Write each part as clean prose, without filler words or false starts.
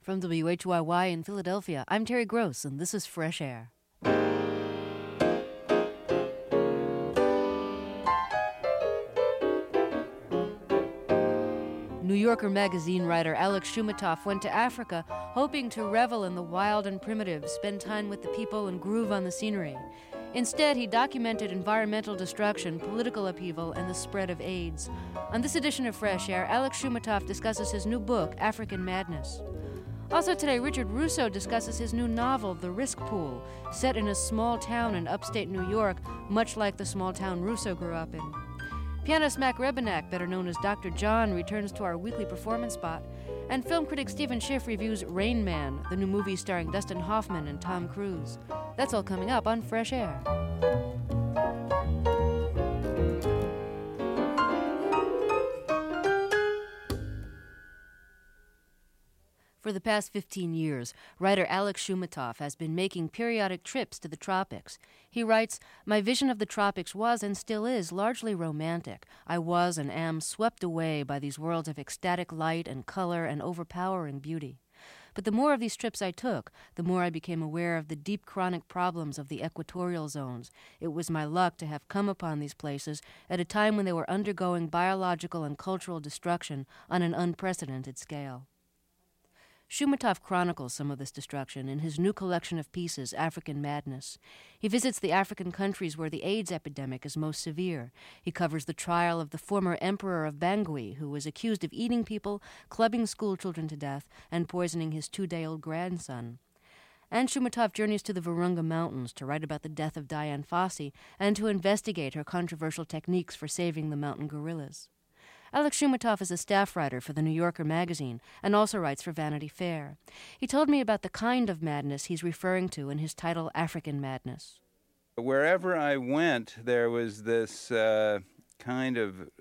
From WHYY in Philadelphia, I'm Terry Gross, and this is Fresh Air. New Yorker magazine writer Alex Shumatoff went to Africa hoping to revel in the wild and primitive, spend time with the people, and groove on the scenery. Instead, he documented environmental destruction, political upheaval, and the spread of AIDS. On this edition of Fresh Air, Alex Shumatoff discusses his new book, African Madness. Also today, Richard Russo discusses his new novel, The Risk Pool, set in a small town in upstate New York, much like the small town Russo grew up in. Pianist Mac Rebennack, better known as Dr. John, returns to our weekly performance spot, and film critic Stephen Schiff reviews Rain Man, the new movie starring Dustin Hoffman and Tom Cruise. That's all coming up on Fresh Air. For the past 15 years, writer Alex Shumatoff has been making periodic trips to the tropics. He writes, "My vision of the tropics was and still is largely romantic. I was and am swept away by these worlds of ecstatic light and color and overpowering beauty. But the more of these trips I took, the more I became aware of the deep chronic problems of the equatorial zones. It was my luck to have come upon these places at a time when they were undergoing biological and cultural destruction on an unprecedented scale." Shumatoff chronicles some of this destruction in his new collection of pieces, African Madness. He visits the African countries where the AIDS epidemic is most severe. He covers the trial of the former emperor of Bangui, who was accused of eating people, clubbing schoolchildren to death, and poisoning his 2-day-old grandson. And Shumatoff journeys to the Virunga Mountains to write about the death of Dian Fossey and to investigate her controversial techniques for saving the mountain gorillas. Alex Shumatoff is a staff writer for the New Yorker magazine and also writes for Vanity Fair. He told me about the kind of madness he's referring to in his title, African Madness. Wherever I went, there was this kind of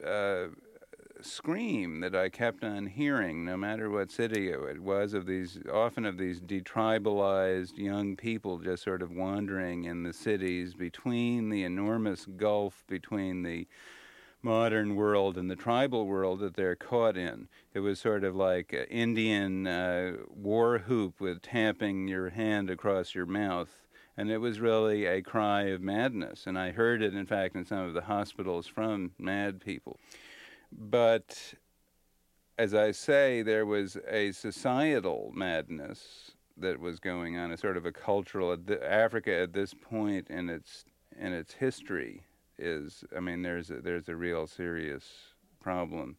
scream that I kept on hearing, no matter what city it was, often of these detribalized young people just sort of wandering in the cities between the enormous gulf between the modern world and the tribal world that they're caught in. It was sort of like an Indian war whoop with tamping your hand across your mouth, and it was really a cry of madness. And I heard it, in fact, in some of the hospitals from mad people. But as I say, there was a societal madness that was going on, a sort of a cultural. Africa at this point in its history there's a real serious problem.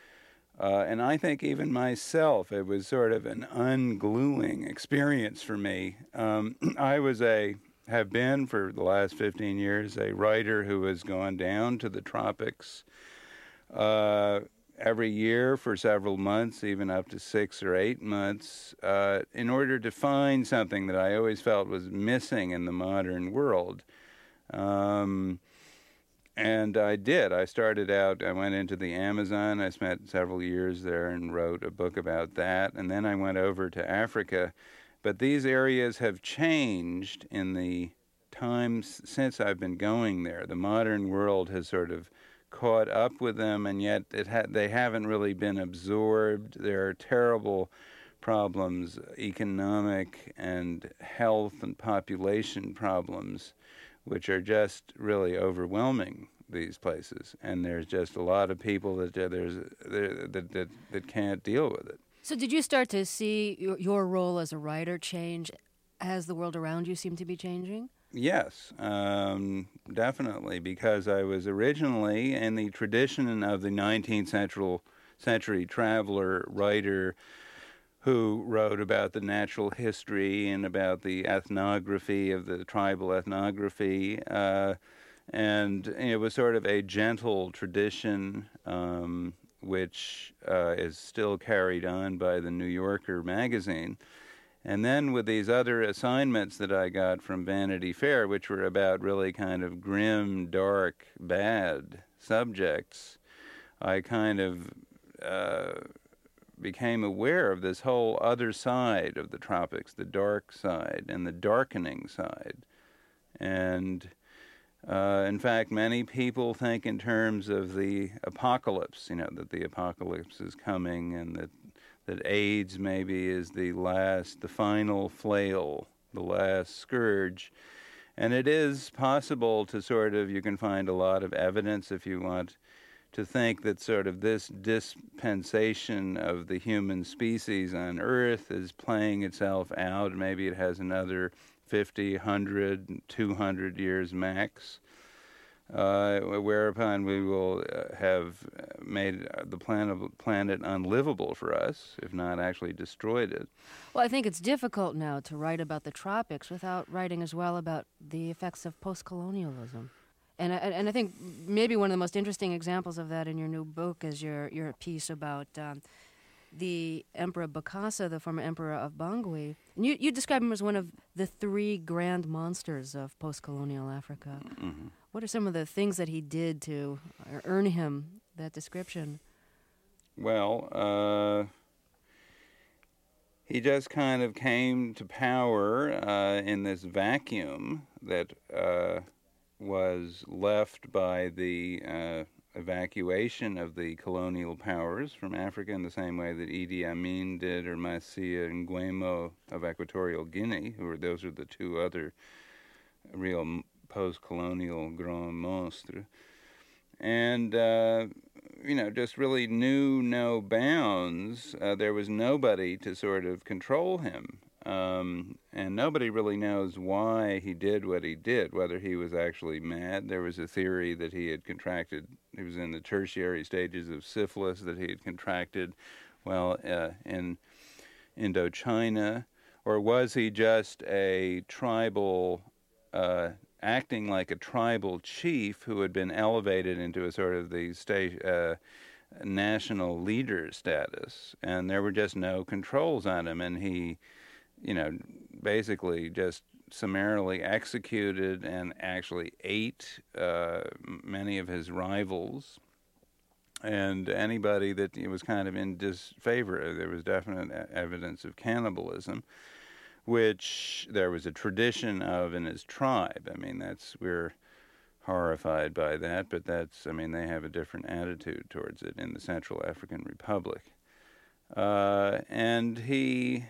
And I think even myself, it was sort of an ungluing experience for me. I have been for the last 15 years a writer who has gone down to the tropics every year for several months, even up to 6 or 8 months, in order to find something that I always felt was missing in the modern world. And I did. I started out, I went into the Amazon. I spent several years there and wrote a book about that. And then I went over to Africa. But these areas have changed in the times since I've been going there. The modern world has sort of caught up with them, and yet they haven't really been absorbed. There are terrible problems, economic and health and population problems, which are just really overwhelming these places, and there's just a lot of people that can't deal with it. So did you start to see your role as a writer change as the world around you seemed to be changing? Yes, definitely, because I was originally in the tradition of the 19th century traveler writer who wrote about the natural history and about the ethnography of the tribal ethnography. And it was sort of a gentle tradition, which is still carried on by the New Yorker magazine. And then with these other assignments that I got from Vanity Fair, which were about really kind of grim, dark, bad subjects, I kind of became aware of this whole other side of the tropics, the dark side and the darkening side. And in fact, many people think in terms of the apocalypse, that the apocalypse is coming and that that AIDS maybe is the final flail, the last scourge. And it is possible to you can find a lot of evidence if you want to think that sort of this dispensation of the human species on Earth is playing itself out. Maybe it has another 50, 100, 200 years max, whereupon we will have made the planet unlivable for us, if not actually destroyed it. Well, I think it's difficult now to write about the tropics without writing as well about the effects of post-colonialism. And I think maybe one of the most interesting examples of that in your new book is your piece about the Emperor Bokassa, the former emperor of Bangui. And you describe him as one of the three grand monsters of post-colonial Africa. Mm-hmm. What are some of the things that he did to earn him that description? Well, he just kind of came to power in this vacuum that was left by the evacuation of the colonial powers from Africa in the same way that Idi Amin did, or Massia Nguema of Equatorial Guinea. Those are the two other real post-colonial grands monstres. And, just really knew no bounds. There was nobody to sort of control him. And nobody really knows why he did what he did, whether he was actually mad. There was a theory that he was in the tertiary stages of syphilis that he had contracted while in Indochina. Or was he just a tribal, acting like a tribal chief who had been elevated into a sort of the national leader status, and there were just no controls on him, and he basically just summarily executed and actually ate many of his rivals and anybody that was kind of in disfavor. There was definite evidence of cannibalism, which there was a tradition of in his tribe. I mean, we're horrified by that, but they have a different attitude towards it in the Central African Republic. And he...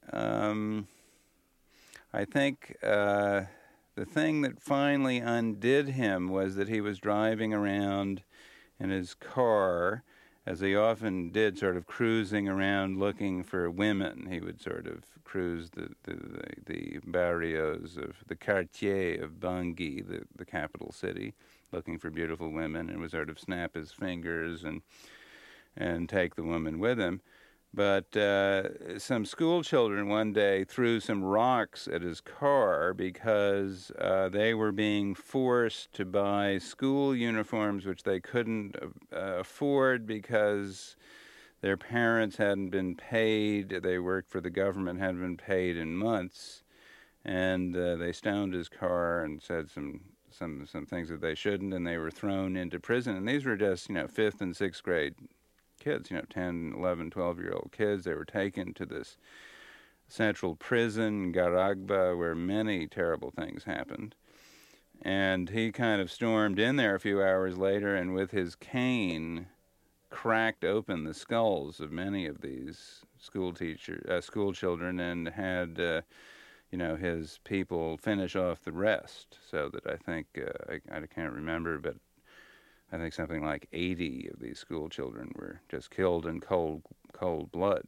I think the thing that finally undid him was that he was driving around in his car, as he often did, sort of cruising around looking for women. He would sort of cruise the barrios of the quartier of Bangui, the capital city, looking for beautiful women, and would sort of snap his fingers and take the woman with him. But some school children one day threw some rocks at his car because they were being forced to buy school uniforms which they couldn't afford because their parents hadn't been paid. They worked for the government, hadn't been paid in months. And they stoned his car and said some things that they shouldn't, and they were thrown into prison. And these were just, 5th and 6th grade kids, 10, 11, 12-year-old kids. They were taken to this central prison, Garagba, where many terrible things happened. And he kind of stormed in there a few hours later and with his cane cracked open the skulls of many of these school children and had, his people finish off the rest. So that I think, I can't remember, but I think something like 80 of these school children were just killed in cold blood.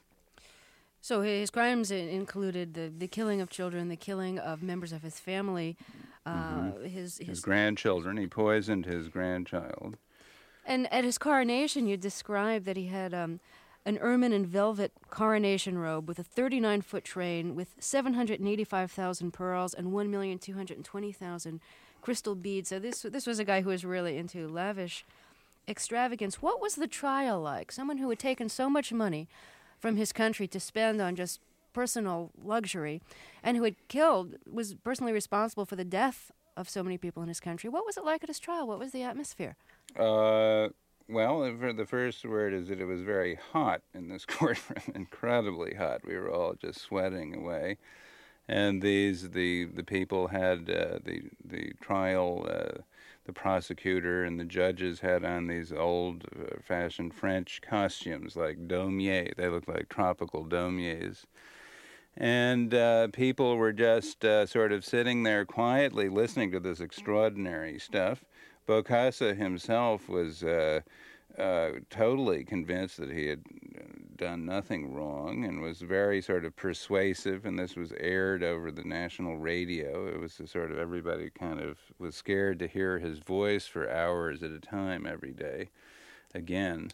So his crimes included the killing of children, the killing of members of his family, his grandchildren. He poisoned his grandchild. And at his coronation, you described that he had an ermine and velvet coronation robe with a 39-foot train with 785,000 pearls and 1,220,000 crystal beads. So this was a guy who was really into lavish extravagance. What was the trial like? Someone who had taken so much money from his country to spend on just personal luxury and who was personally responsible for the death of so many people in his country. What was it like at his trial? What was the atmosphere? Well, the first word is that it was very hot in this courtroom, incredibly hot. We were all just sweating away. And the people had the trial, the prosecutor and the judges had on these old-fashioned French costumes like damiers. They looked like tropical damiers. And people were just sort of sitting there quietly listening to this extraordinary stuff. Bokassa himself was totally convinced that he had done nothing wrong and was very sort of persuasive, and this was aired over the national radio. It was sort of everybody kind of was scared to hear his voice for hours at a time every day again.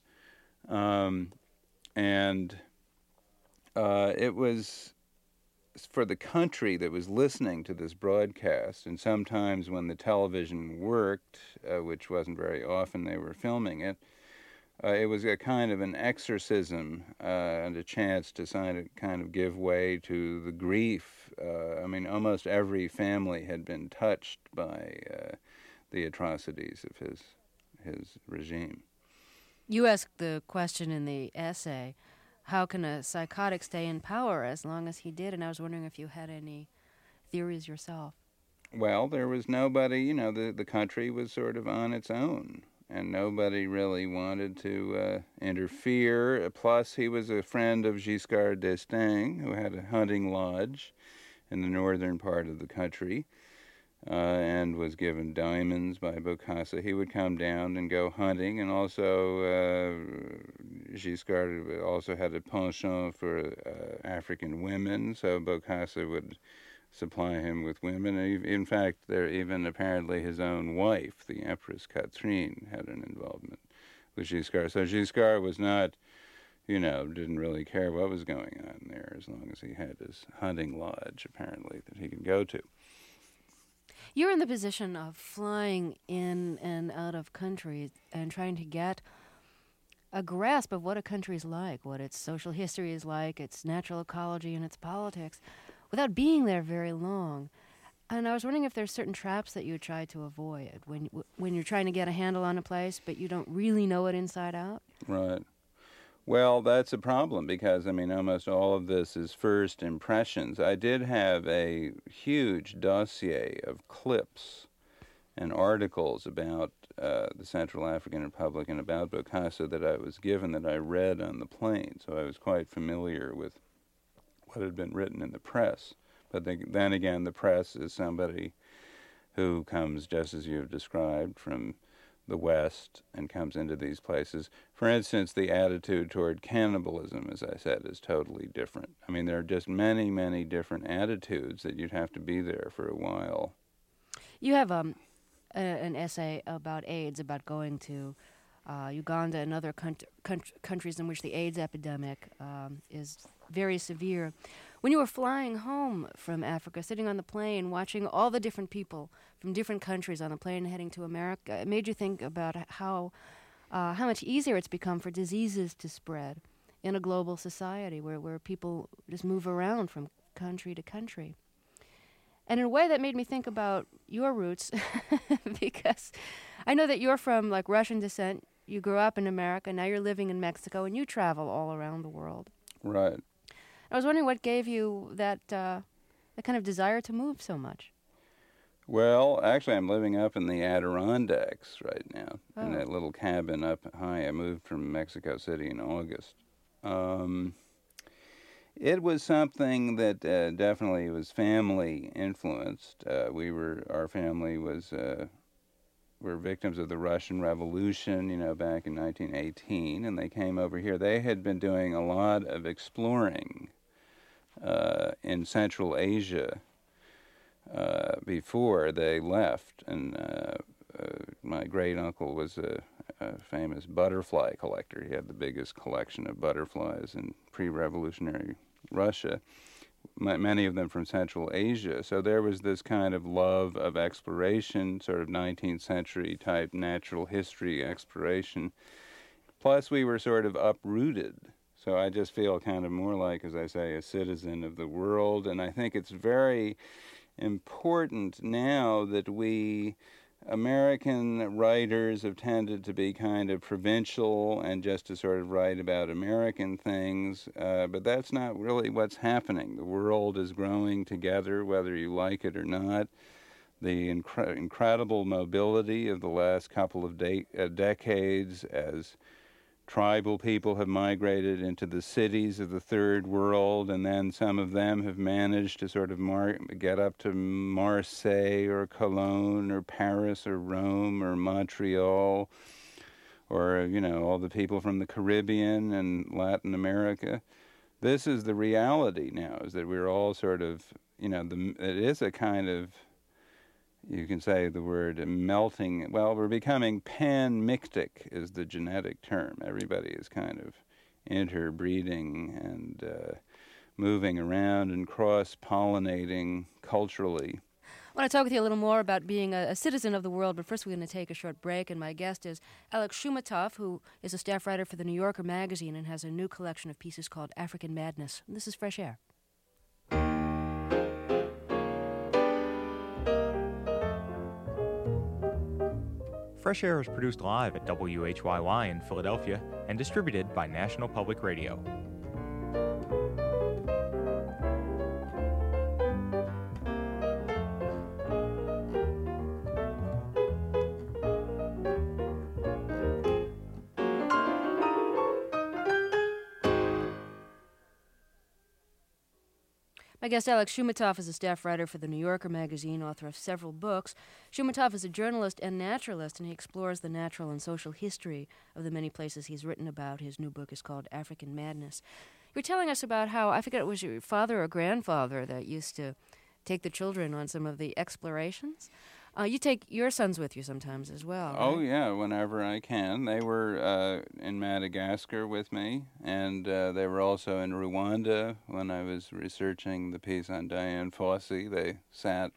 It was for the country that was listening to this broadcast, and sometimes when the television worked, which wasn't very often, they were filming it, it was a kind of an exorcism and a chance to kind of give way to the grief. I mean, almost every family had been touched by the atrocities of his regime. You asked the question in the essay, how can a psychotic stay in power as long as he did? And I was wondering if you had any theories yourself. Well, there was nobody, the country was sort of on its own, and nobody really wanted to interfere. Plus, he was a friend of Giscard d'Estaing, who had a hunting lodge in the northern part of the country, and was given diamonds by Bokassa. He would come down and go hunting, and also Giscard also had a penchant for African women, so Bokassa would supply him with women. In fact, even apparently his own wife, the Empress Catherine, had an involvement with Giscard. So Giscard was not, didn't really care what was going on there as long as he had his hunting lodge, apparently, that he could go to. You're in the position of flying in and out of countries and trying to get a grasp of what a country is like, what its social history is like, its natural ecology and its politics, without being there very long. And I was wondering if there's certain traps that you try to avoid when you're trying to get a handle on a place, but you don't really know it inside out. Right. Well, that's a problem because, almost all of this is first impressions. I did have a huge dossier of clips and articles about the Central African Republic and about Bokassa that I was given that I read on the plane, so I was quite familiar with what had been written in the press. But then again, the press is somebody who comes, just as you have described, from the West and comes into these places. For instance, the attitude toward cannibalism, as I said, is totally different. There are just many, many different attitudes that you'd have to be there for a while. You have an essay about AIDS, about going to Uganda and other countries in which the AIDS epidemic is very severe. When you were flying home from Africa, sitting on the plane, watching all the different people from different countries on the plane heading to America, it made you think about how much easier it's become for diseases to spread in a global society where people just move around from country to country. And in a way that made me think about your roots, because I know that you're from Russian descent. You grew up in America, now you're living in Mexico, and you travel all around the world. Right. I was wondering what gave you that kind of desire to move so much. Well, actually, I'm living up in the Adirondacks right now, in that little cabin up high. I moved from Mexico City in August. It was something that definitely was family influenced. Our family were victims of the Russian Revolution, back in 1918, and they came over here. They had been doing a lot of exploring in Central Asia before they left, and my great uncle was a famous butterfly collector. He had the biggest collection of butterflies in pre-revolutionary Russia, many of them from Central Asia. So there was this kind of love of exploration, sort of 19th century type natural history exploration. Plus we were sort of uprooted. So I just feel kind of more like, as I say, a citizen of the world. And I think it's very important now that American writers have tended to be kind of provincial and just to sort of write about American things, but that's not really what's happening. The world is growing together, whether you like it or not. the incredible mobility of the last couple of decades as tribal people have migrated into the cities of the third world, and then some of them have managed to sort of get up to Marseille or Cologne or Paris or Rome or Montreal, or, all the people from the Caribbean and Latin America. This is the reality now, is that we're all sort of, it is a kind of, you can say the word melting. Well, we're becoming pan-mictic is the genetic term. Everybody is kind of interbreeding and moving around and cross-pollinating culturally. I want to talk with you a little more about being a citizen of the world, but first we're going to take a short break, and my guest is Alex Shumatov, who is a staff writer for the New Yorker magazine and has a new collection of pieces called African Madness. And this is Fresh Air. Fresh Air is produced live at WHYY in Philadelphia and distributed by National Public Radio. My guest, Alex Shumatov, is a staff writer for the New Yorker magazine, author of several books. Shumatov is a journalist and naturalist, and he explores the natural and social history of the many places he's written about. His new book is called African Madness. You were telling us about how, I forget, it was your father or grandfather that used to take the children on some of the explorations. You take your sons with you sometimes as well. Oh, right? yeah, whenever I can. They were in Madagascar with me, and they were also in Rwanda when I was researching the piece on Dian Fossey. They sat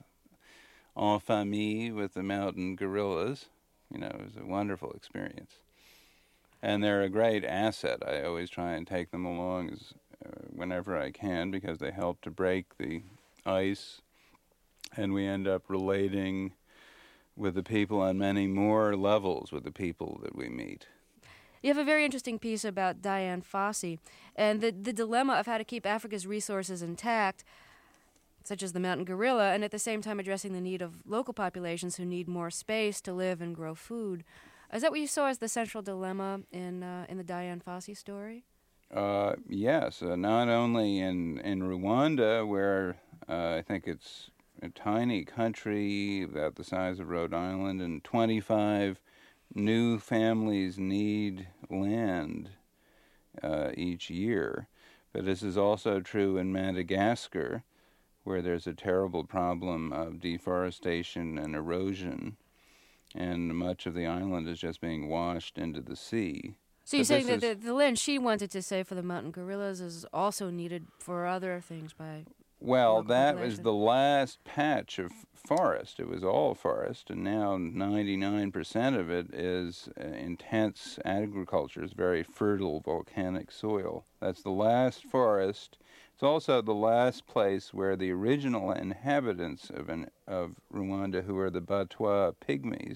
en famille with the mountain gorillas. It was a wonderful experience. And they're a great asset. I always try and take them along whenever I can because they help to break the ice. And we end up relating with the people on many more levels with the people that we meet. You have a very interesting piece about Dian Fossey and the dilemma of how to keep Africa's resources intact, such as the mountain gorilla, and at the same time addressing the need of local populations who need more space to live and grow food. Is that what you saw as the central dilemma in the Dian Fossey story? Yes, not only in Rwanda, where I think it's a tiny country about the size of Rhode Island, and 25 new families need land each year. But this is also true in Madagascar, where there's a terrible problem of deforestation and erosion, and much of the island is just being washed into the sea. So you're saying that the land she wanted to save for the mountain gorillas is also needed for other things by... Well, that was the last patch of forest. It was all forest, and now 99% of it is intense agriculture. It's very fertile volcanic soil. That's the last forest. It's also the last place where the original inhabitants of Rwanda, who are the Batwa Pygmies,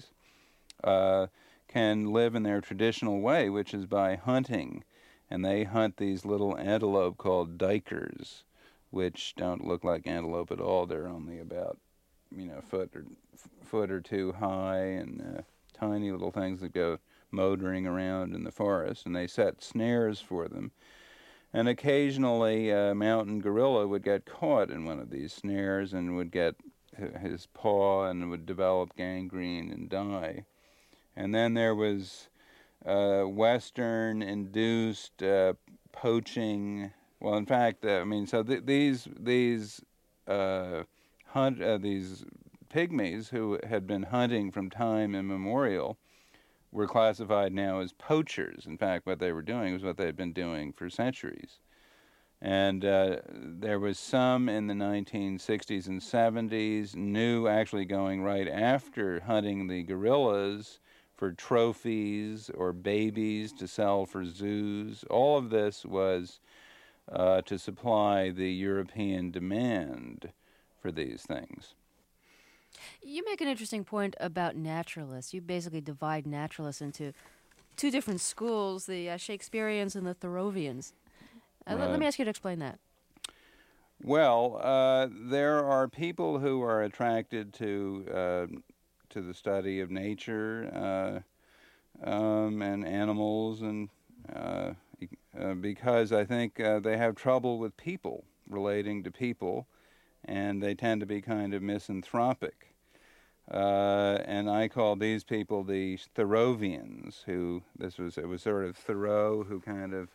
can live in their traditional way, which is by hunting. And they hunt these little antelope called duikers, which don't look like antelope at all. They're only about, foot or two high, and tiny little things that go motoring around in the forest. And they set snares for them. And occasionally a mountain gorilla would get caught in one of these snares and would get his paw and would develop gangrene and die. And then there was Western-induced poaching. Well, in fact, these pygmies who had been hunting from time immemorial were classified now as poachers. In fact, what they were doing was what they had been doing for centuries. And there was some in the 1960s and 70s, new actually going right after hunting the gorillas for trophies or babies to sell for zoos. All of this was to supply the European demand for these things. You make an interesting point about naturalists. You basically divide naturalists into two different schools, the Shakespeareans and the Thoreauvians. Let me ask you to explain that. Well, there are people who are attracted to the study of nature and animals, and because I think they have trouble with people, relating to people, and they tend to be kind of misanthropic. And I call these people the Thoreauvians, who it was sort of Thoreau who kind of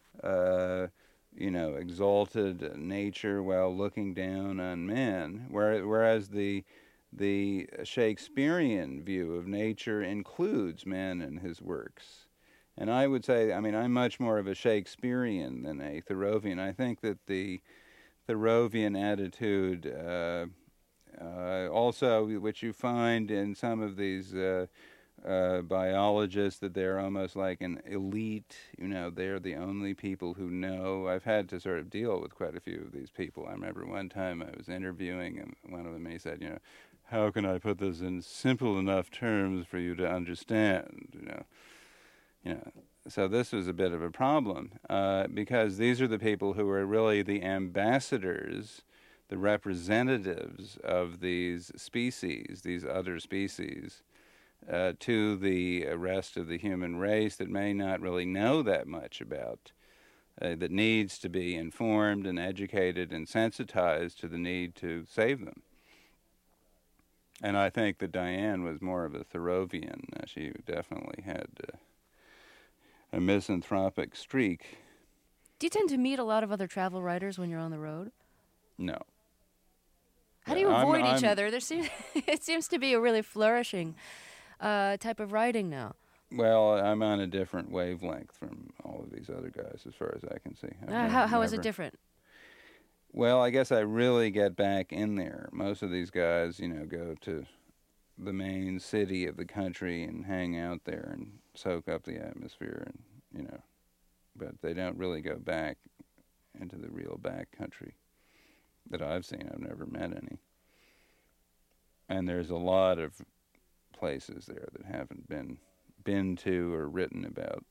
exalted nature while looking down on men, whereas the Shakespearean view of nature includes men in his works. And I would say, I mean, I'm much more of a Shakespearean than a Thoreauvian. I think that the Thoreauvian attitude, also, which you find in some of these biologists, that they're almost like an elite, they're the only people who know. I've had to sort of deal with quite a few of these people. I remember one time I was interviewing one of them, and he said, how can I put this in simple enough terms for you to understand, So this was a bit of a problem because these are the people who are really the ambassadors, the representatives of these species, these other species, to the rest of the human race that may not really know that much about, that needs to be informed and educated and sensitized to the need to save them. And I think that Diane was more of a Thoreauvian. She definitely had a misanthropic streak. Do you tend to meet a lot of other travel writers when you're on the road? No. How do you avoid each other? It seems to be a really flourishing type of writing now. Well, I'm on a different wavelength from all of these other guys, as far as I can see. How is it different? Well, I guess I really get back in there. Most of these guys, go to the main city of the country and hang out there and soak up the atmosphere, and but they don't really go back into the real back country that I've seen. I've never met any. And there's a lot of places there that haven't been to or written about.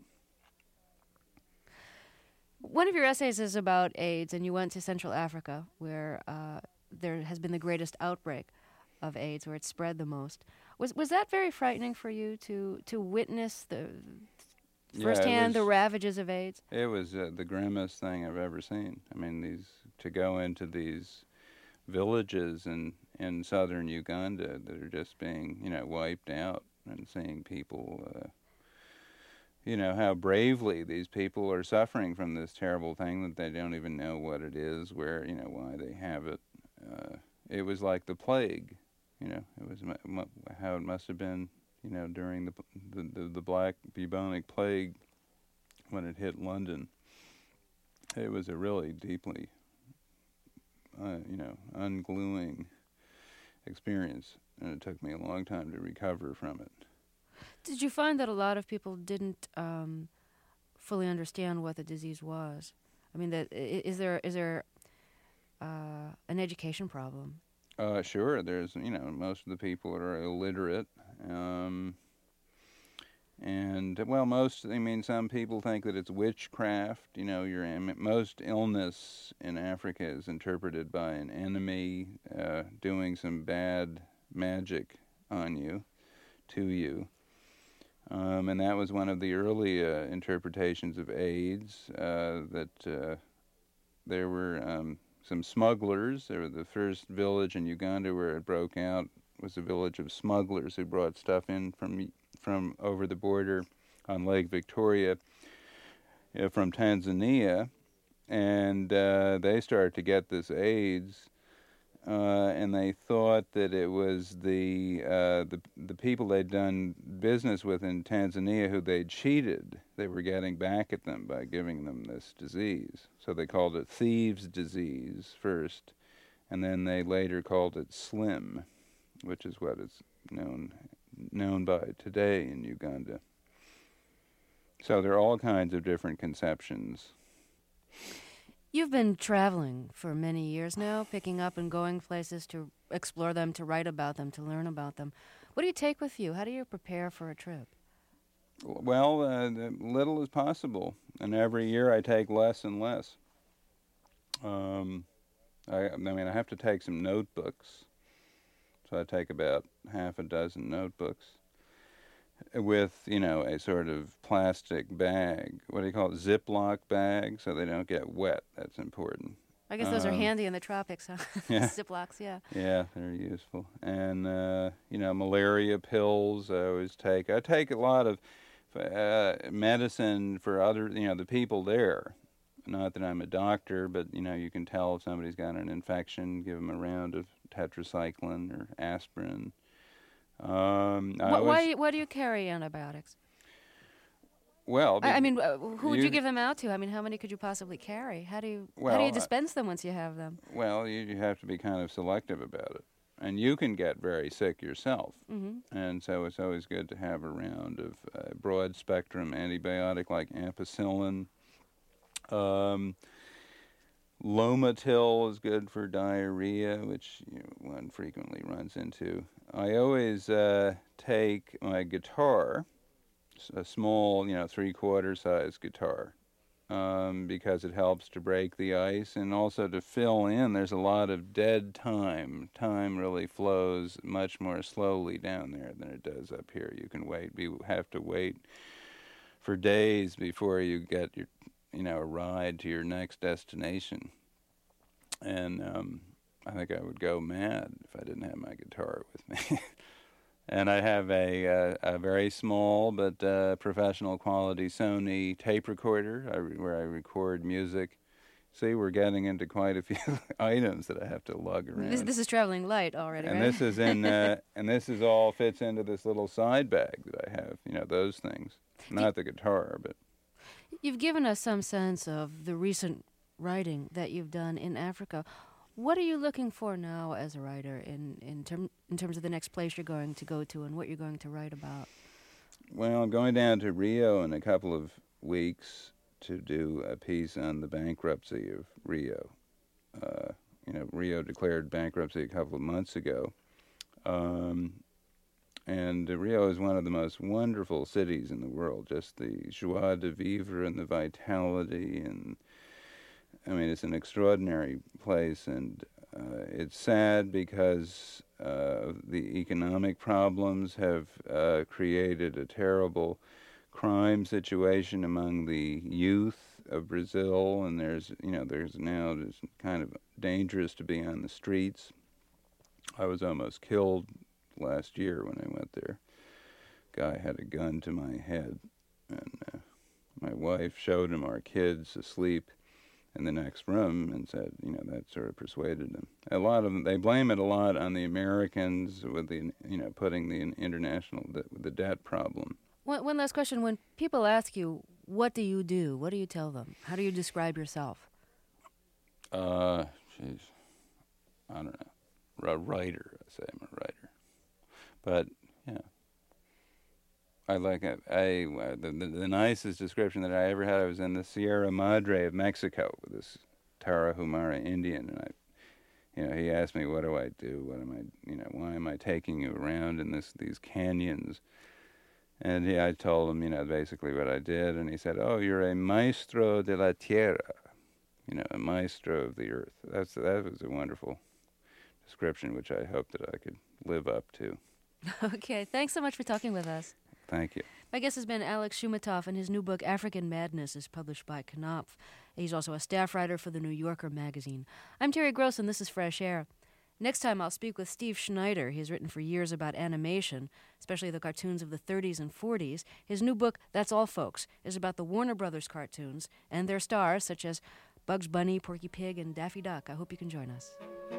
One of your essays is about AIDS, and you went to Central Africa, where there has been the greatest outbreak of AIDS, where it's spread the most. Was that very frightening for you to witness firsthand the ravages of AIDS? It was the grimmest thing I've ever seen. I mean, to go into these villages in southern Uganda that are just being, wiped out, and seeing people, how bravely these people are suffering from this terrible thing that they don't even know what it is, why they have it. It was like the plague, it was how it must have been, during the Black Bubonic Plague when it hit London. It was a really deeply, ungluing experience, and it took me a long time to recover from it. Did you find that a lot of people didn't fully understand what the disease was? I mean, is there an education problem? Sure. There's, most of the people are illiterate, and some people think that it's witchcraft. Most illness in Africa is interpreted by an enemy doing some bad magic on you, to you. And that was one of the early interpretations of AIDS, that there were some smugglers. The first village in Uganda where it broke out was a village of smugglers who brought stuff in from over the border on Lake Victoria from Tanzania, and they started to get this AIDS. And they thought that it was the people they'd done business with in Tanzania who they'd cheated. They were getting back at them by giving them this disease. So they called it thieves' disease first, and then they later called it SLIM, which is what it's known by today in Uganda. So there are all kinds of different conceptions. You've been traveling for many years now, picking up and going places to explore them, to write about them, to learn about them. What do you take with you? How do you prepare for a trip? Well, little as possible, and every year I take less and less. I mean, I have to take some notebooks. So I take about half a dozen notebooks with, a sort of plastic bag. What do you call it? Ziploc bag, so they don't get wet. That's important. I guess those are handy in the tropics, huh? Yeah. Ziplocs, yeah. Yeah, they're useful. And, malaria pills I always take. I take a lot of medicine for other, the people there. Not that I'm a doctor, but, you can tell if somebody's got an infection, give them a round of tetracycline or aspirin. Why do you carry antibiotics? Well, who would you give them out to? I mean, how many could you possibly carry? How do you dispense them once you have them? Well, you have to be kind of selective about it. And you can get very sick yourself. Mm-hmm. And so it's always good to have a round of broad-spectrum antibiotic like ampicillin. Lomatil is good for diarrhea, which one frequently runs into. I always take my guitar, a small, 3/4 size guitar, because it helps to break the ice and also to fill in. There's a lot of dead time. Time really flows much more slowly down there than it does up here. You can have to wait for days before you get your, a ride to your next destination. And I think I would go mad if I didn't have my guitar with me. And I have a very small but professional quality Sony tape recorder where I record music. See, we're getting into quite a few items that I have to lug around. This is traveling light already, and right? This is in, and this is all fits into this little side bag that I have. Those things. Not the guitar, but. You've given us some sense of the recent writing that you've done in Africa. What are you looking for now as a writer in terms of the next place you're going to go to and what you're going to write about? Well, I'm going down to Rio in a couple of weeks to do a piece on the bankruptcy of Rio. Rio declared bankruptcy a couple of months ago. And Rio is one of the most wonderful cities in the world, just the joie de vivre and the vitality, and it's an extraordinary place, and it's sad because the economic problems have created a terrible crime situation among the youth of Brazil, and there's now just kind of dangerous to be on the streets. I was almost killed last year when I went there. Guy had a gun to my head, and my wife showed him our kids asleep in the next room and said, that sort of persuaded them. A lot of them, they blame it a lot on the Americans with the, putting the international, the debt problem. One last question. When people ask you, what do you do? What do you tell them? How do you describe yourself? I don't know. A writer, I say I'm a writer. But, I like it. The nicest description that I ever had, I was in the Sierra Madre of Mexico with this Tarahumara Indian, and he asked me, what do I do? What am I, why am I taking you around in these canyons? And I told him, basically what I did, and he said, oh, you're a maestro de la tierra, a maestro of the earth. That was a wonderful description, which I hope that I could live up to. Okay, thanks so much for talking with us. Thank you. My guest has been Alex Shumatov, and his new book, African Madness, is published by Knopf. He's also a staff writer for The New Yorker magazine. I'm Terry Gross, and this is Fresh Air. Next time, I'll speak with Steve Schneider. He's written for years about animation, especially the cartoons of the 30s and 40s. His new book, That's All Folks, is about the Warner Brothers cartoons and their stars, such as Bugs Bunny, Porky Pig, and Daffy Duck. I hope you can join us.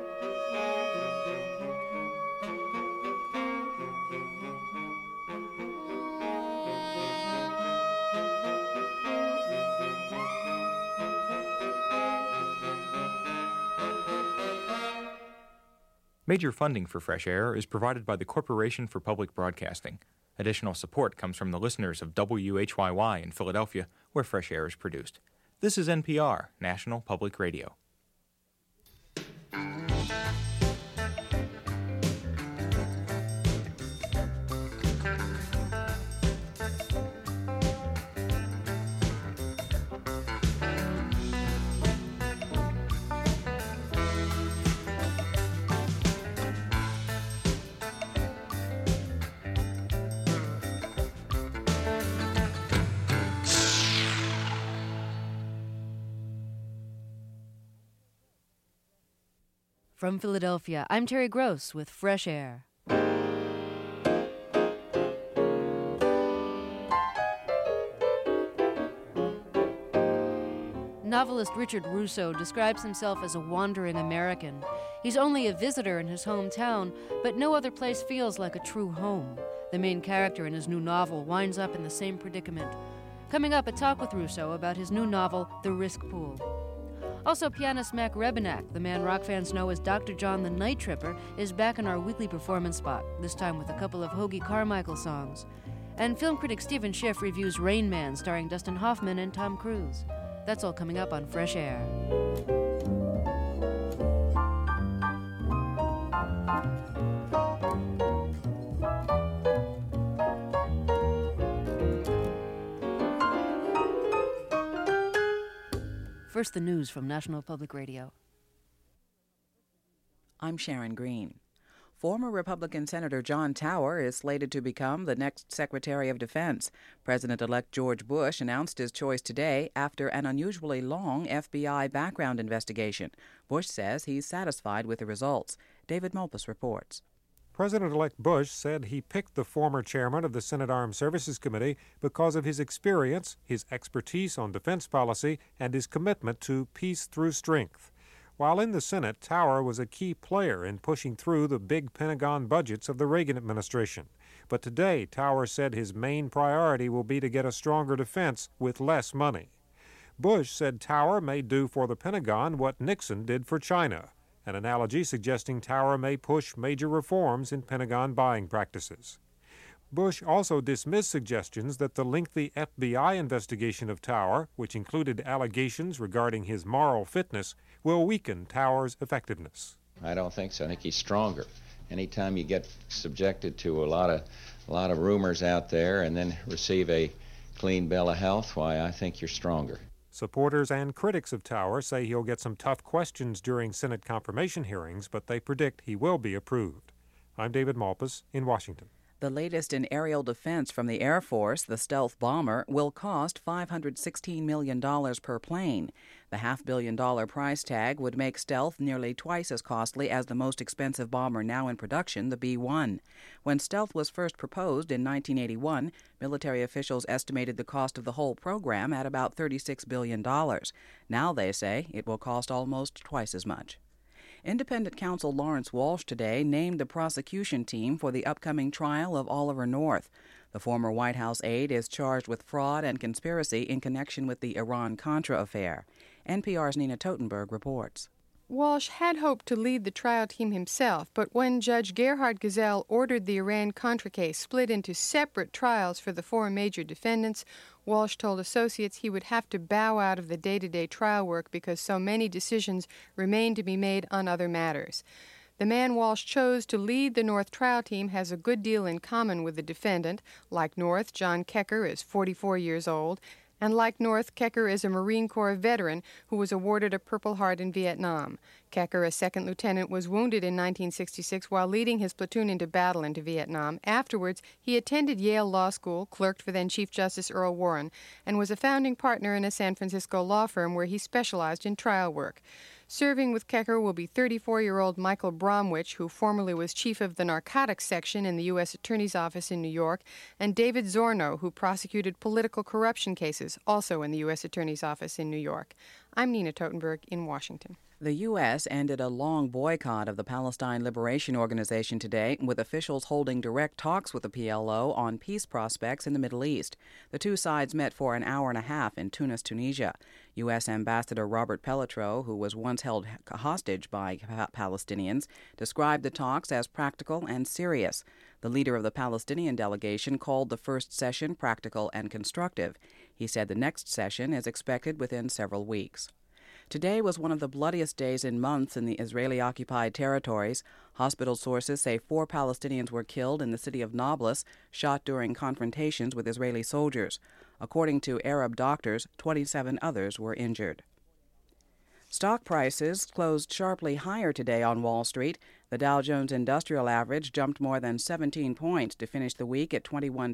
Major funding for Fresh Air is provided by the Corporation for Public Broadcasting. Additional support comes from the listeners of WHYY in Philadelphia, where Fresh Air is produced. This is NPR, National Public Radio. From Philadelphia, I'm Terry Gross with Fresh Air. Novelist Richard Russo describes himself as a wandering American. He's only a visitor in his hometown, but no other place feels like a true home. The main character in his new novel winds up in the same predicament. Coming up, a talk with Russo about his new novel, The Risk Pool. Also, pianist Mac Rebennack, the man rock fans know as Dr. John the Night Tripper, is back in our weekly performance spot, this time with a couple of Hoagie Carmichael songs. And film critic Stephen Schiff reviews Rain Man, starring Dustin Hoffman and Tom Cruise. That's all coming up on Fresh Air. First, the news from National Public Radio. I'm Sharon Green. Former Republican Senator John Tower is slated to become the next Secretary of Defense. President-elect George Bush announced his choice today after an unusually long FBI background investigation. Bush says he's satisfied with the results. David Malpass reports. President-elect Bush said he picked the former chairman of the Senate Armed Services Committee because of his experience, his expertise on defense policy, and his commitment to peace through strength. While in the Senate, Tower was a key player in pushing through the big Pentagon budgets of the Reagan administration. But today, Tower said his main priority will be to get a stronger defense with less money. Bush said Tower may do for the Pentagon what Nixon did for China, an analogy suggesting Tower may push major reforms in Pentagon buying practices. Bush also dismissed suggestions that the lengthy FBI investigation of Tower, which included allegations regarding his moral fitness, will weaken Tower's effectiveness. I don't think so. I think he's stronger. Anytime you get subjected to a lot of rumors out there and then receive a clean bill of health, why, I think you're stronger. Supporters and critics of Tower say he'll get some tough questions during Senate confirmation hearings, but they predict he will be approved. I'm David Malpass in Washington. The latest in aerial defense from the Air Force, the stealth bomber, will cost $516 million per plane. The $500 million price tag would make stealth nearly twice as costly as the most expensive bomber now in production, the B-1. When stealth was first proposed in 1981, military officials estimated the cost of the whole program at about $36 billion. Now they say it will cost almost twice as much. Independent counsel Lawrence Walsh today named the prosecution team for the upcoming trial of Oliver North. The former White House aide is charged with fraud and conspiracy in connection with the Iran-Contra affair. NPR's Nina Totenberg reports. Walsh had hoped to lead the trial team himself, but when Judge Gerhard Gesell ordered the Iran-Contra case split into separate trials for the four major defendants, Walsh told associates he would have to bow out of the day-to-day trial work because so many decisions remained to be made on other matters. The man Walsh chose to lead the North trial team has a good deal in common with the defendant. Like North, John Kecker is 44 years old, and like North, Kecker is a Marine Corps veteran who was awarded a Purple Heart in Vietnam. Kecker, a second lieutenant, was wounded in 1966 while leading his platoon into battle into Vietnam. Afterwards, he attended Yale Law School, clerked for then Chief Justice Earl Warren, and was a founding partner in a San Francisco law firm where he specialized in trial work. Serving with Kecker will be 34-year-old Michael Bromwich, who formerly was chief of the narcotics section in the U.S. Attorney's Office in New York, and David Zorno, who prosecuted political corruption cases, also in the U.S. Attorney's Office in New York. I'm Nina Totenberg in Washington. The U.S. ended a long boycott of the Palestine Liberation Organization today, with officials holding direct talks with the PLO on peace prospects in the Middle East. The two sides met for an hour and a half in Tunis, Tunisia. U.S. Ambassador Robert Pelletreau, who was once held hostage by Palestinians, described the talks as practical and serious. The leader of the Palestinian delegation called the first session practical and constructive. He said the next session is expected within several weeks. Today was one of the bloodiest days in months in the Israeli-occupied territories. Hospital sources say 4 Palestinians were killed in the city of Nablus, shot during confrontations with Israeli soldiers. According to Arab doctors, 27 others were injured. Stock prices closed sharply higher today on Wall Street. The Dow Jones Industrial Average jumped more than 17 points to finish the week at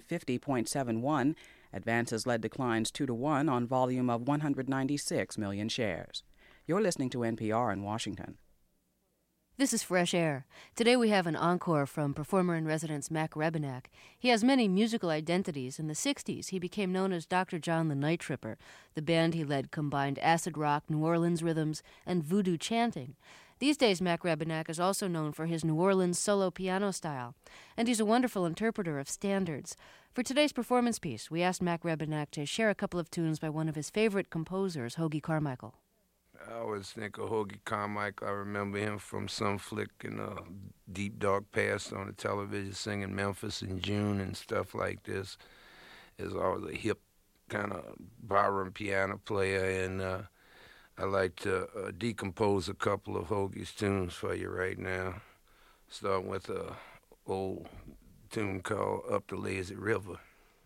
2150.71. Advances led declines 2-1 on volume of 196 million shares. You're listening to NPR in Washington. This is Fresh Air. Today we have an encore from performer-in-residence Mac Rebennack. He has many musical identities. In the 60s, he became known as Dr. John the Night Tripper. The band he led combined acid rock, New Orleans rhythms, and voodoo chanting. These days, Mac Rebennack is also known for his New Orleans solo piano style, and he's a wonderful interpreter of standards. For today's performance piece, we asked Mac Rebennack to share a couple of tunes by one of his favorite composers, Hoagy Carmichael. I always think of Hoagy Carmichael. I remember him from some flick in Deep Dark Past on the television, singing Memphis in June and stuff like this. Is always a hip kind of barroom piano player, and I like to decompose a couple of Hoagy's tunes for you right now. Starting with a old tune called Up the Lazy River.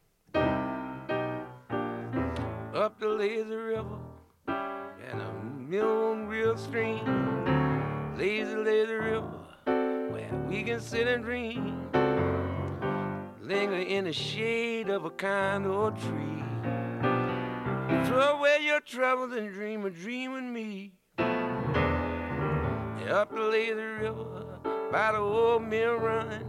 Up the lazy river and a million real stream, lazy, lazy river, where we can sit and dream, linger in the shade of a kind old tree, throw away your troubles and dream a dream with me. Up the lazy river by the old mill run,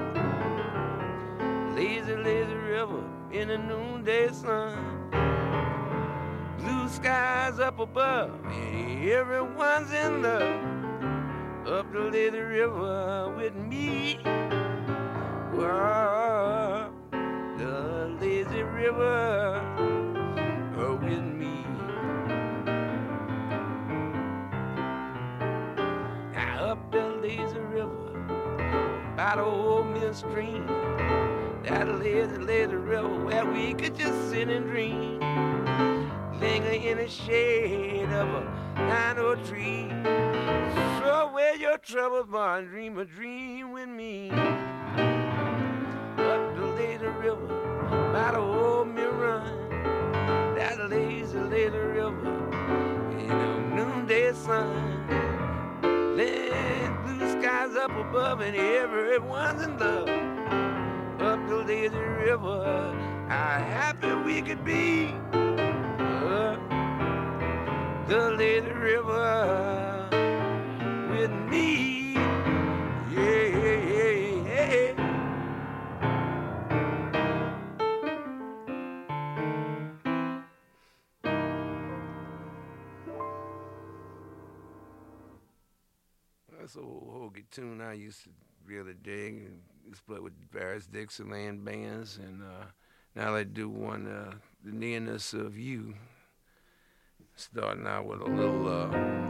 lazy, lazy river in the noonday sun, blue skies up above, and everyone's in love. Up the lazy river with me. Whoa, the lazy river with me. Now up the lazy river by the old mill stream, that lazy, lazy river where we could just sit and dream, linger in the shade of a kind old tree, throw away your troubles, boy, and dream a dream with me. Up the lazy river by the old mill run, that lazy, lazy river in the noonday sun, then blue skies up above and everyone's in love. Up the lazy river, how happy we could be. The lazy river with me, yeah, yeah, yeah. That's an old Hoagy tune I used to really dig and split with various Dixieland bands, and now they do one, The Nearness of You. Starting out with a little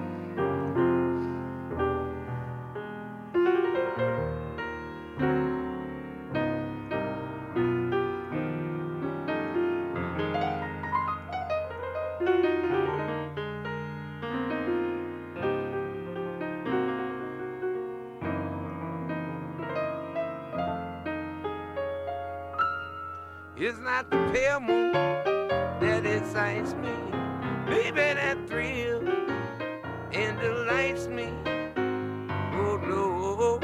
it's not the pale moon that excites me, baby, that thrill and delights me. Oh no,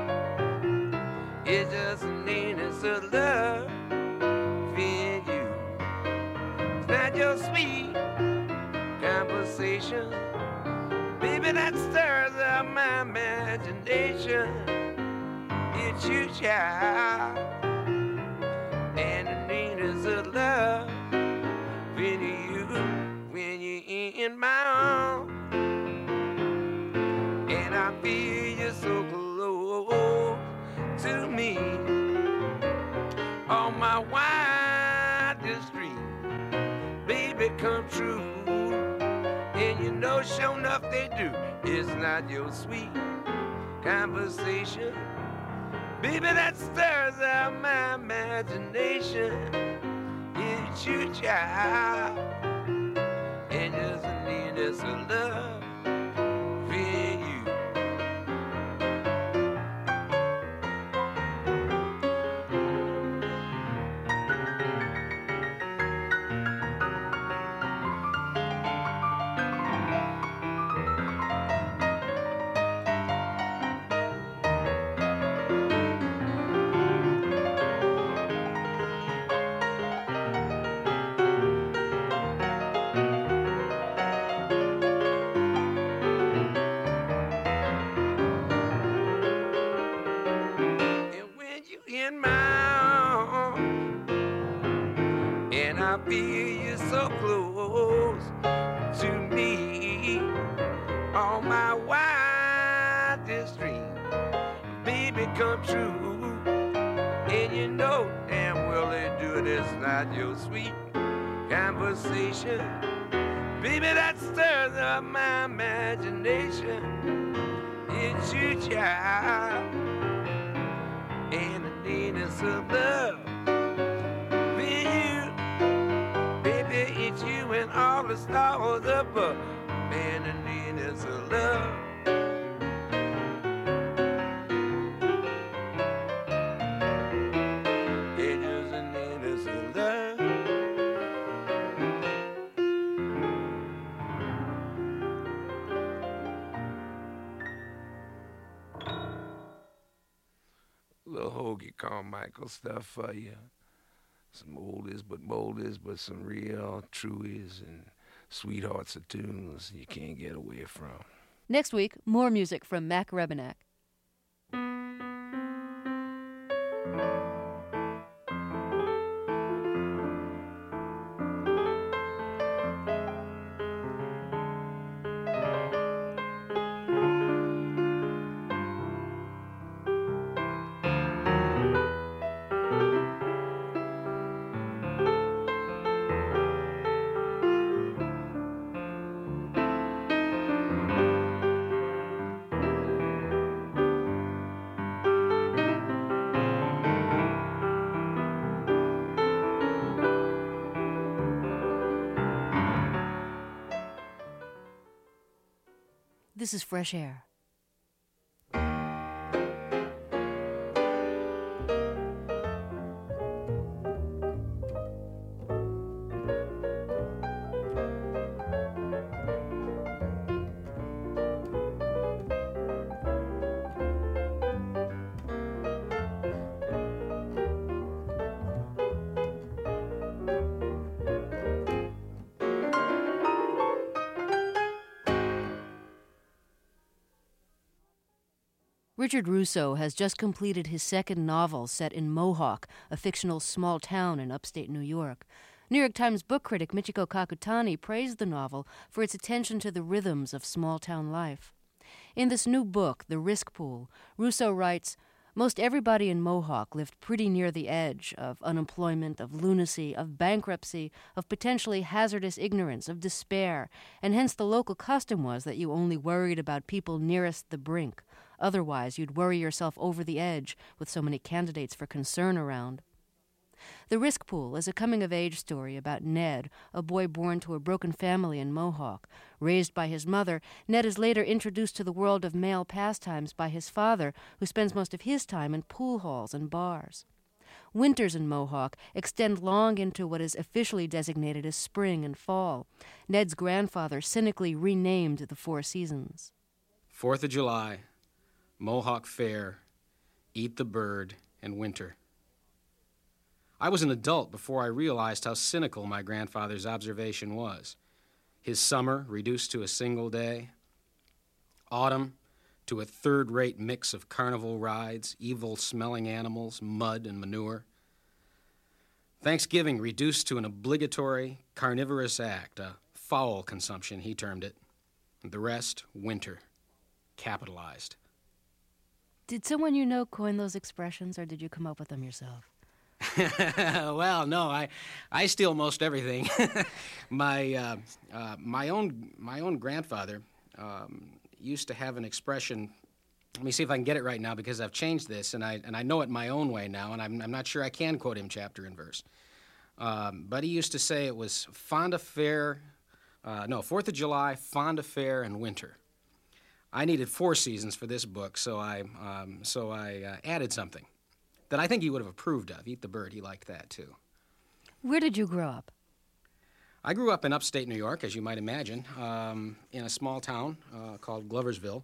it's just the nearness of love in you. It's not your sweet conversation, baby, that stirs up my imagination. It's you, child, and the nearness of love in you. When you're in my arms, and I feel you so close to me, on my wildest dream, baby, come true. And you know, sure enough they do. It's not your sweet conversation, baby, that stirs out my imagination. It's you, child, and just the nearness of love for you. in my arms, and I feel you so close to me. All my wildest dreams, baby, come true. And you know damn well they do it. It's not your sweet conversation, baby, that stirs up my imagination. It's you, child, and the neediness of love. For you, baby, it's you and all the stars above. And the neediness of love. It's just the neediness of love. Little Hoagie Carmichael stuff for you. Some oldies but moldies, but some real truies and sweethearts of tunes you can't get away from. Next week, more music from Mac Rebennack. This is Fresh Air. Richard Russo has just completed his second novel set in Mohawk, a fictional small town in upstate New York. New York Times book critic Michiko Kakutani praised the novel for its attention to the rhythms of small-town life. In this new book, The Risk Pool, Russo writes, "Most everybody in Mohawk lived pretty near the edge of unemployment, of lunacy, of bankruptcy, of potentially hazardous ignorance, of despair, and hence the local custom was that you only worried about people nearest the brink. Otherwise, you'd worry yourself over the edge with so many candidates for concern around." The Risk Pool is a coming-of-age story about Ned, a boy born to a broken family in Mohawk. Raised by his mother, Ned is later introduced to the world of male pastimes by his father, who spends most of his time in pool halls and bars. Winters in Mohawk extend long into what is officially designated as spring and fall. Ned's grandfather cynically renamed the 4 seasons. 4th of July, Mohawk Fair, Eat the Bird, and winter. I was an adult before I realized how cynical my grandfather's observation was. His summer reduced to a single day, autumn to a third-rate mix of carnival rides, evil-smelling animals, mud, and manure. Thanksgiving reduced to an obligatory, carnivorous act, a fowl consumption, he termed it. The rest, winter, capitalized. Did someone you know coin those expressions, or did you come up with them yourself? Well, no, I steal most everything. My own grandfather used to have an expression. Let me see if I can get it right now, because I've changed this, and I know it my own way now, and I'm not sure I can quote him chapter and verse. But he used to say it was 4th of July, Fond Affair, and winter. I needed 4 seasons for this book, so I added something that I think he would have approved of. Eat the Bird, he liked that too. Where did you grow up? I grew up in upstate New York, as you might imagine, in a small town called Gloversville.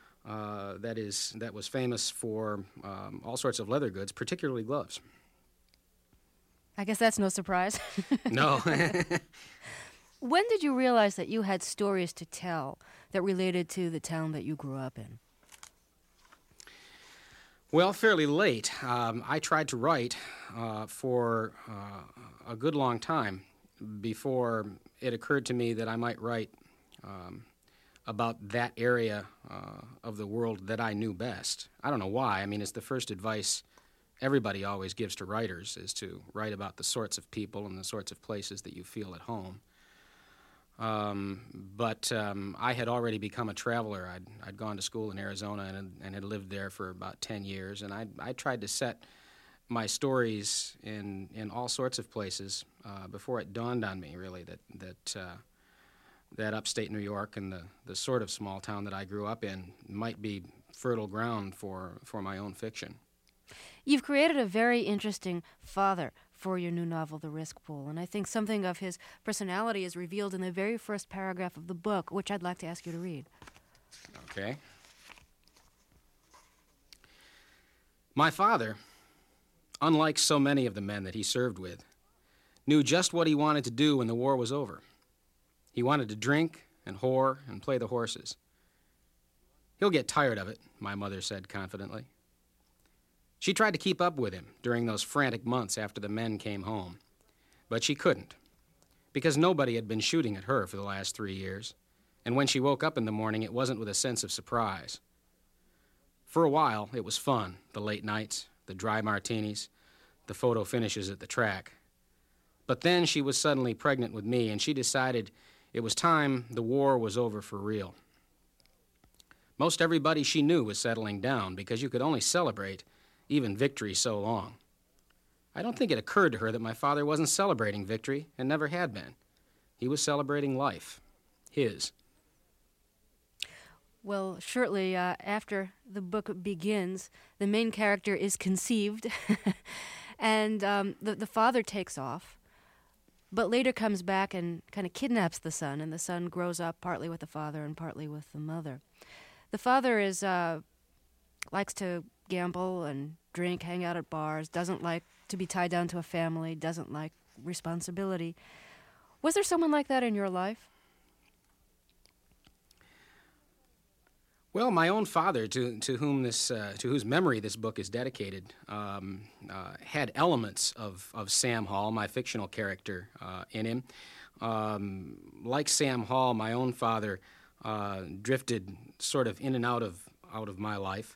That was famous for all sorts of leather goods, particularly gloves. I guess that's no surprise. No. When did you realize that you had stories to tell that related to the town that you grew up in? Well, fairly late. I tried to write for a good long time before it occurred to me that I might write about that area of the world that I knew best. I don't know why. I mean, it's the first advice everybody always gives to writers, is to write about the sorts of people and the sorts of places that you feel at home. But I had already become a traveler. I'd gone to school in Arizona and had lived there for about 10 years, and I tried to set my stories in all sorts of places before it dawned on me, really, that upstate New York and the sort of small town that I grew up in might be fertile ground for my own fiction. You've created a very interesting father for your new novel, The Risk Pool, and I think something of his personality is revealed in the very first paragraph of the book, which I'd like to ask you to read. Okay. My father, unlike so many of the men that he served with, knew just what he wanted to do when the war was over. He wanted to drink and whore and play the horses. He'll get tired of it, my mother said confidently. She tried to keep up with him during those frantic months after the men came home, but she couldn't, because nobody had been shooting at her for the last 3 years, and when she woke up in the morning, it wasn't with a sense of surprise. For a while, it was fun, the late nights, the dry martinis, the photo finishes at the track. But then she was suddenly pregnant with me, and she decided it was time the war was over for real. Most everybody she knew was settling down, because you could only celebrate even victory so long. I don't think it occurred to her that my father wasn't celebrating victory and never had been. He was celebrating life, his. Well, shortly after the book begins, the main character is conceived, and the father takes off, but later comes back and kind of kidnaps the son, and the son grows up partly with the father and partly with the mother. The father is likes to gamble and drink, hang out at bars, doesn't like to be tied down to a family, doesn't like responsibility. Was there someone like that in your life? Well, my own father, to whose memory this book is dedicated, had elements of Sam Hall, my fictional character, in him. Like Sam Hall, my own father drifted sort of in and out of my life.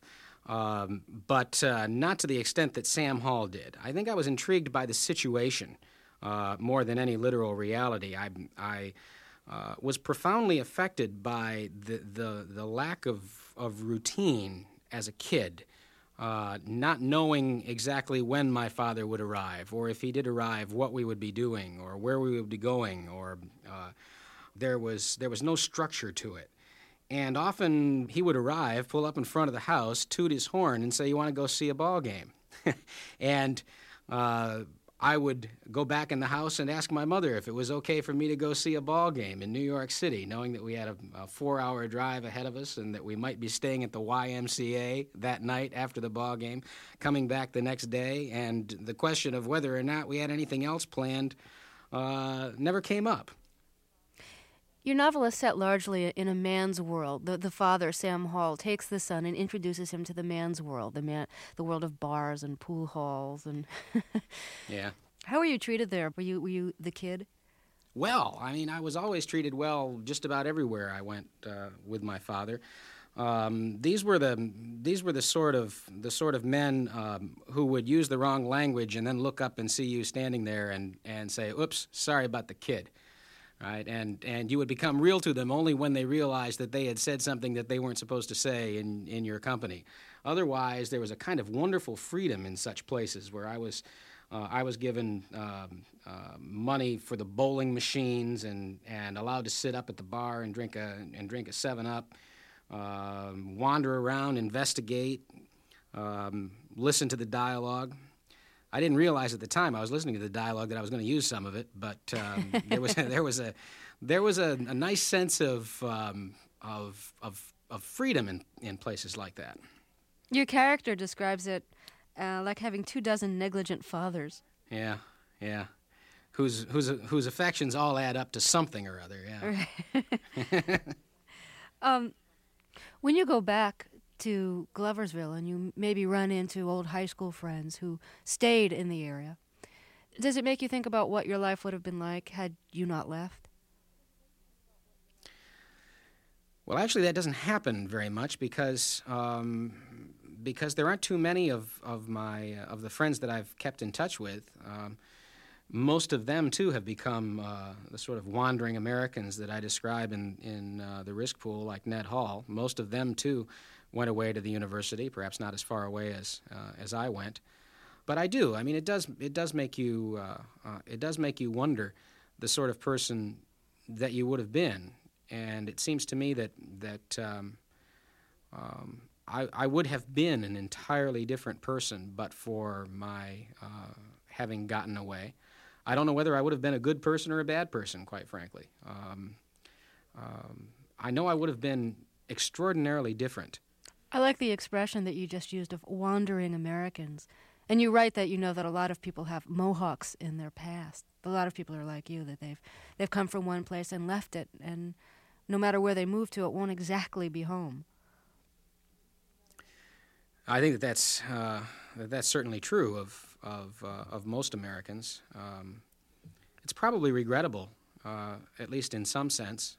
But not to the extent that Sam Hall did. I think I was intrigued by the situation more than any literal reality. I was profoundly affected by the lack of routine as a kid, not knowing exactly when my father would arrive, or if he did arrive, what we would be doing, or where we would be going, or there was no structure to it. And often he would arrive, pull up in front of the house, toot his horn, and say, "You want to go see a ball game?" And I would go back in the house and ask my mother if it was okay for me to go see a ball game in New York City, knowing that we had a 4-hour drive ahead of us and that we might be staying at the YMCA that night after the ball game, coming back the next day, and the question of whether or not we had anything else planned never came up. Your novel is set largely in a man's world. The father, Sam Hall, takes the son and introduces him to the man's world, the world of bars and pool halls and. Yeah. How were you treated there? Were you the kid? Well, I mean, I was always treated well just about everywhere I went with my father. These were the sort of men who would use the wrong language and then look up and see you standing there and say, "Oops, sorry about the kid." Right, and you would become real to them only when they realized that they had said something that they weren't supposed to say in your company. Otherwise, there was a kind of wonderful freedom in such places where I was given money for the bowling machines and allowed to sit up at the bar and drink a 7-Up, wander around, investigate, listen to the dialogue. I didn't realize at the time I was listening to the dialogue that I was going to use some of it, but there was a nice sense of freedom in places like that. Your character describes it like having 24 negligent fathers. Yeah, whose affections all add up to something or other. Yeah. Right. When you go back to Gloversville and you maybe run into old high school friends who stayed in the area, does it make you think about what your life would have been like had you not left? Well, actually, that doesn't happen very much because there aren't too many of the friends that I've kept in touch with. Most of them, too, have become the sort of wandering Americans that I describe in the risk pool, like Ned Hall. Most of them, too, went away to the university, perhaps not as far away as I went. But I do. I mean, it does make you wonder the sort of person that you would have been. And it seems to me that I would have been an entirely different person but for my having gotten away. I don't know whether I would have been a good person or a bad person, quite frankly. I know I would have been extraordinarily different. I like the expression that you just used of wandering Americans. And you write that you know that a lot of people have Mohawks in their past. A lot of people are like you, that they've come from one place and left it, and no matter where they move to, it won't exactly be home. I think that's certainly true of most Americans. It's probably regrettable, at least in some sense.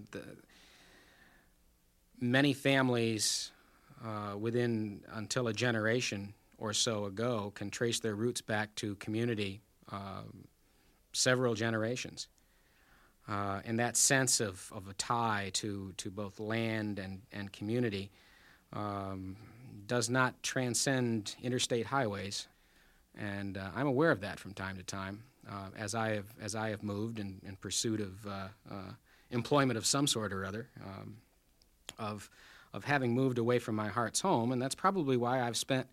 Many families within until a generation or so ago can trace their roots back to community several generations. And that sense of a tie to both land and community does not transcend interstate highways. And I'm aware of that from time to time as I have moved in pursuit of employment of some sort or other, of having moved away from my heart's home. And that's probably why I've spent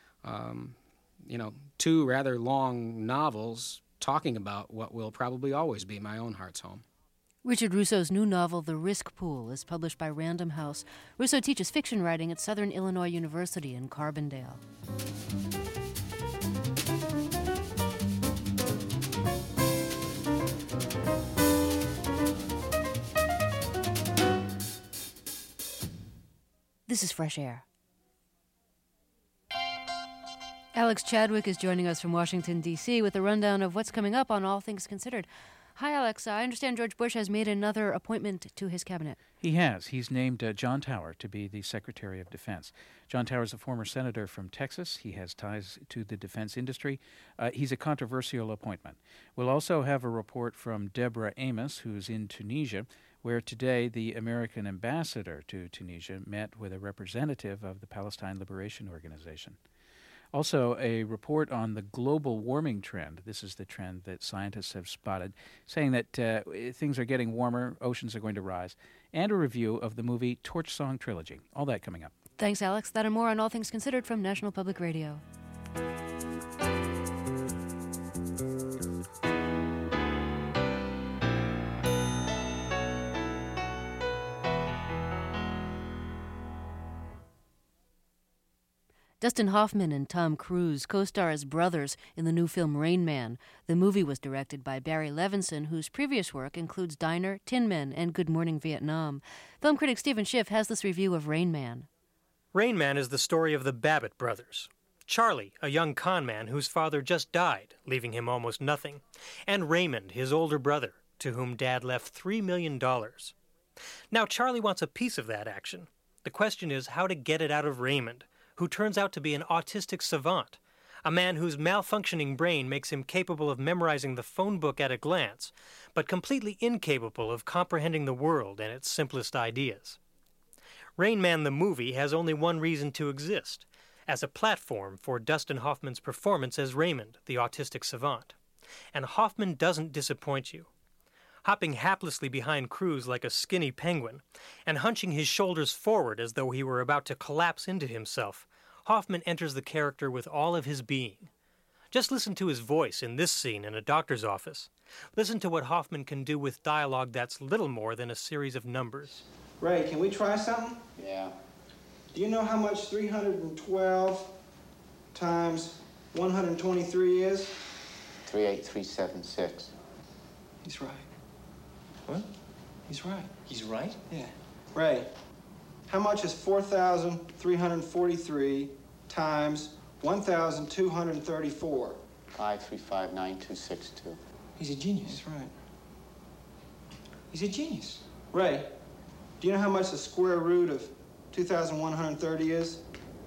2 rather long novels talking about what will probably always be my own heart's home. Richard Russo's new novel, The Risk Pool, is published by Random House. Russo teaches fiction writing at Southern Illinois University in Carbondale. This is Fresh Air. Alex Chadwick is joining us from Washington, D.C. with a rundown of what's coming up on All Things Considered. Hi, Alex. I understand George Bush has made another appointment to his cabinet. He has. He's named John Tower to be the Secretary of Defense. John Tower is a former senator from Texas. He has ties to the defense industry. He's a controversial appointment. We'll also have a report from Deborah Amos, who's in Tunisia, where today the American ambassador to Tunisia met with a representative of the Palestine Liberation Organization. Also, a report on the global warming trend. This is the trend that scientists have spotted, saying that things are getting warmer, oceans are going to rise, and a review of the movie Torch Song Trilogy. All that coming up. Thanks, Alex. That and more on All Things Considered from National Public Radio. Dustin Hoffman and Tom Cruise co-star as brothers in the new film Rain Man. The movie was directed by Barry Levinson, whose previous work includes Diner, Tin Men, and Good Morning Vietnam. Film critic Stephen Schiff has this review of Rain Man. Rain Man is the story of the Babbitt brothers. Charlie, a young con man whose father just died, leaving him almost nothing, and Raymond, his older brother, to whom Dad left $3 million. Now Charlie wants a piece of that action. The question is how to get it out of Raymond, who turns out to be an autistic savant, a man whose malfunctioning brain makes him capable of memorizing the phone book at a glance, but completely incapable of comprehending the world and its simplest ideas. Rain Man the movie has only one reason to exist, as a platform for Dustin Hoffman's performance as Raymond, the autistic savant. And Hoffman doesn't disappoint you. Hopping haplessly behind Cruise like a skinny penguin, and hunching his shoulders forward as though he were about to collapse into himself, Hoffman enters the character with all of his being. Just listen to his voice in this scene in a doctor's office. Listen to what Hoffman can do with dialogue that's little more than a series of numbers. Ray, can we try something? Yeah. Do you know how much 312 times 123 is? 38376. He's right. What? He's right. He's right? Yeah. Ray, How much is 4,343 times 1,234? 5359262. He's a genius. That's right. He's a genius. Ray, do you know how much the square root of 2,130 is?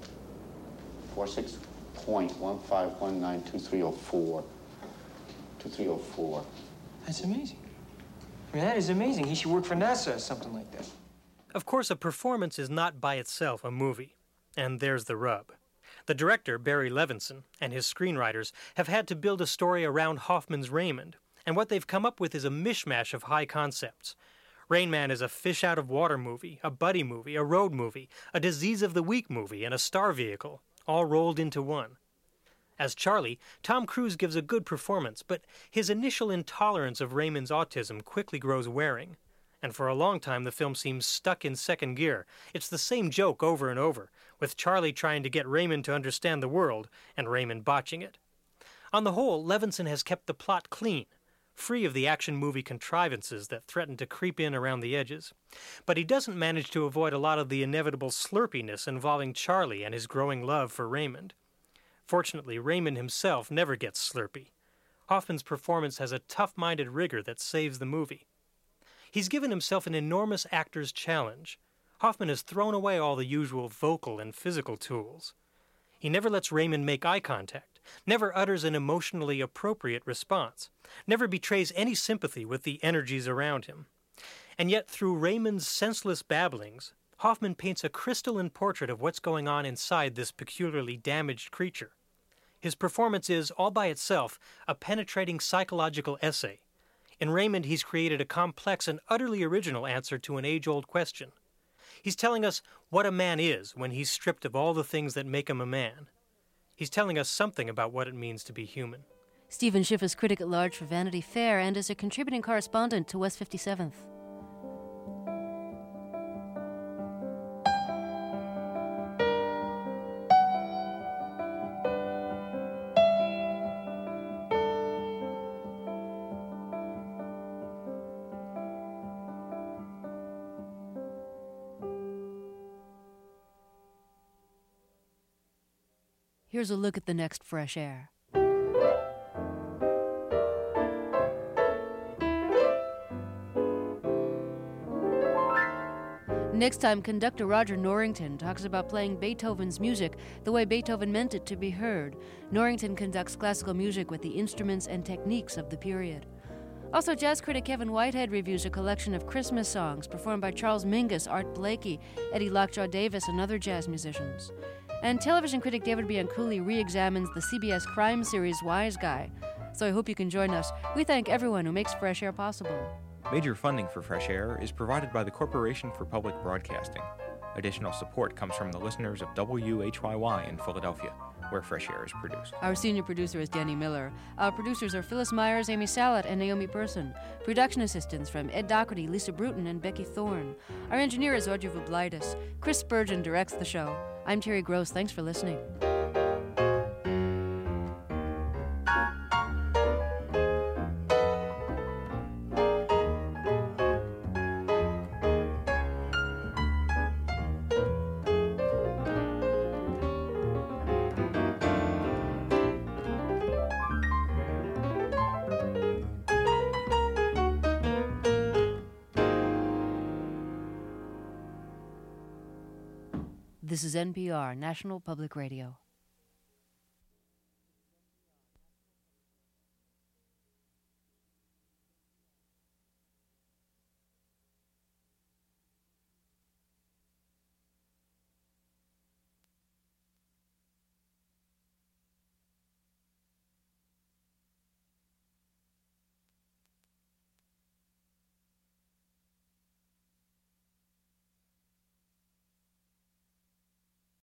46.15192304. 2304. That's amazing. I mean, that is amazing. He should work for NASA or something like that. Of course, a performance is not by itself a movie. And there's the rub. The director, Barry Levinson, and his screenwriters have had to build a story around Hoffman's Raymond, and what they've come up with is a mishmash of high concepts. Rain Man is a fish-out-of-water movie, a buddy movie, a road movie, a disease-of-the-week movie, and a star vehicle, all rolled into one. As Charlie, Tom Cruise gives a good performance, but his initial intolerance of Raymond's autism quickly grows wearing. And for a long time, the film seems stuck in second gear. It's the same joke over and over, with Charlie trying to get Raymond to understand the world, and Raymond botching it. On the whole, Levinson has kept the plot clean, free of the action movie contrivances that threaten to creep in around the edges. But he doesn't manage to avoid a lot of the inevitable slurpiness involving Charlie and his growing love for Raymond. Fortunately, Raymond himself never gets slurpy. Hoffman's performance has a tough-minded rigor that saves the movie. He's given himself an enormous actor's challenge. Hoffman has thrown away all the usual vocal and physical tools. He never lets Raymond make eye contact, never utters an emotionally appropriate response, never betrays any sympathy with the energies around him. And yet, through Raymond's senseless babblings, Hoffman paints a crystalline portrait of what's going on inside this peculiarly damaged creature. His performance is, all by itself, a penetrating psychological essay. In Raymond, he's created a complex and utterly original answer to an age-old question. He's telling us what a man is when he's stripped of all the things that make him a man. He's telling us something about what it means to be human. Stephen Schiff is critic-at-large for Vanity Fair and is a contributing correspondent to West 57th. Here's a look at the next Fresh Air. Next time, conductor Roger Norrington talks about playing Beethoven's music the way Beethoven meant it to be heard. Norrington conducts classical music with the instruments and techniques of the period. Also, jazz critic Kevin Whitehead reviews a collection of Christmas songs performed by Charles Mingus, Art Blakey, Eddie Lockjaw Davis, and other jazz musicians. And television critic David Bianculli re-examines the CBS crime series Wise Guy. So I hope you can join us. We thank everyone who makes Fresh Air possible. Major funding for Fresh Air is provided by the Corporation for Public Broadcasting. Additional support comes from the listeners of WHYY in Philadelphia, where Fresh Air is produced. Our senior producer is Danny Miller. Our producers are Phyllis Myers, Amy Salat, and Naomi Person. Production assistants from Ed Doherty, Lisa Bruton, and Becky Thorne. Our engineer is Audrey Vublaitis. Chris Spurgeon directs the show. I'm Terry Gross. Thanks for listening. This is NPR, National Public Radio.